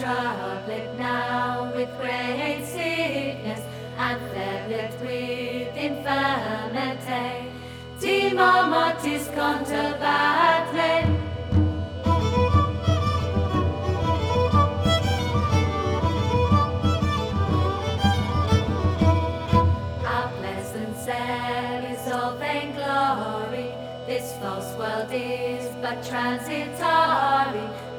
troubled now with great sickness, and filled with infirmity. Timo mortis contra battling. Our pleasant cell is all vain glory. This false world is but transitory.